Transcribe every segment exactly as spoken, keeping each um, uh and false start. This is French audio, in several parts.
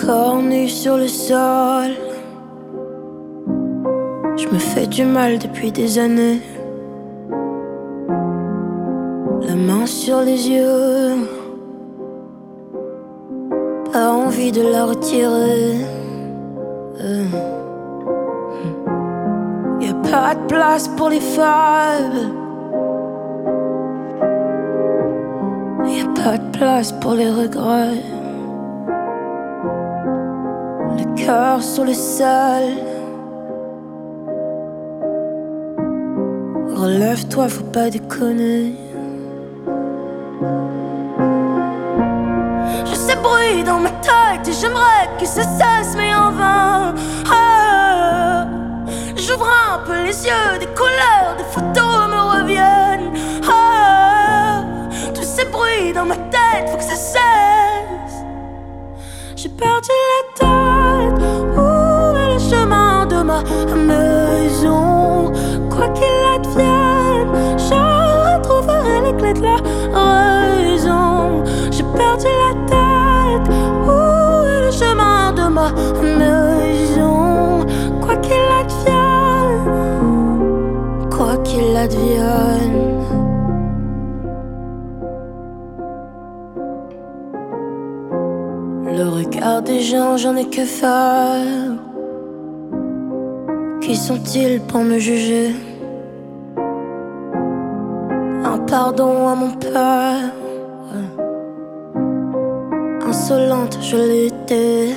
corps nu sur le sol. Je me fais du mal depuis des années. La main sur les yeux, pas envie de la retirer. euh. Y'a pas de place pour les fables. Y'a pas de place pour les regrets. Le cœur sur le sol. Relève-toi, faut pas déconner. Je sais bruit dans ma tête et j'aimerais que ça cesse, mais en vain. Ah, j'ouvre un peu les yeux, des couleurs, des photos me reviennent. Ah, tous ces bruits dans ma tête, faut que ça cesse. J'ai perdu la tête. Où est le chemin de ma maison? Quoi qu'il advienne, je retrouverai les clés de la raison. J'ai perdu la tête. Où est le chemin de ma maison? Quoi qu'il advienne, quoi qu'il advienne. Le regard des gens, j'en ai que faire. Qui sont-ils pour me juger? Un pardon à mon père. Insolente, je l'étais.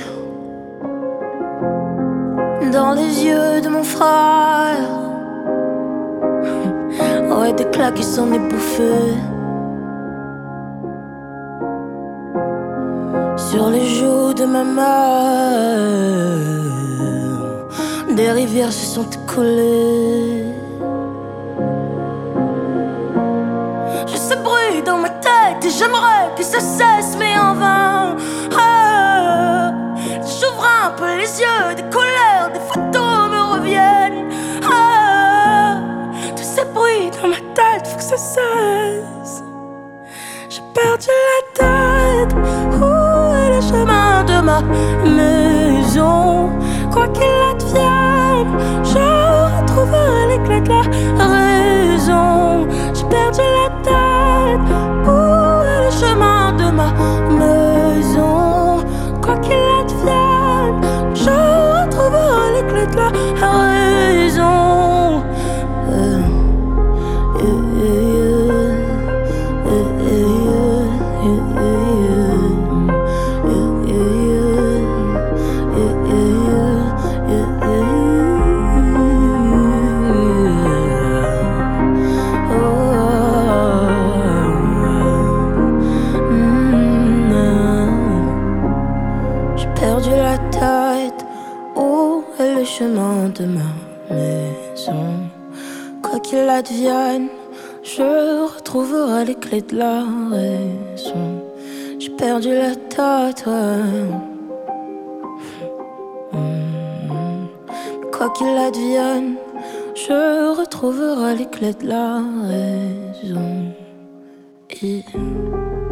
Dans les yeux de mon frère. Ouais, des claques qui s'en est bouffé. Sur les joues de ma mère, des rivières se sont écoulées. Je sais bruit dans ma tête et j'aimerais que ça cesse, mais en vain. Ah, j'ouvre un peu les yeux, des couleurs, des photos me reviennent. Ah, tous ces bruits dans ma tête, faut que ça cesse. J'ai perdu la tête. Où est le chemin de ma maison? Quoi qu'il advienne, je retrouverai les clés de la raison. J'ai perdu la tête. Où est le chemin de ma maison? Quoi qu'il advienne, je retrouverai les clés de la raison. euh, euh, euh, euh, euh, euh, euh. Perdu la tête. Où est le chemin de ma maison? Quoi qu'il advienne, je retrouverai les clés de la raison. J'ai perdu la tête, ouais. Mmh. Quoi qu'il advienne, je retrouverai les clés de la raison. Et...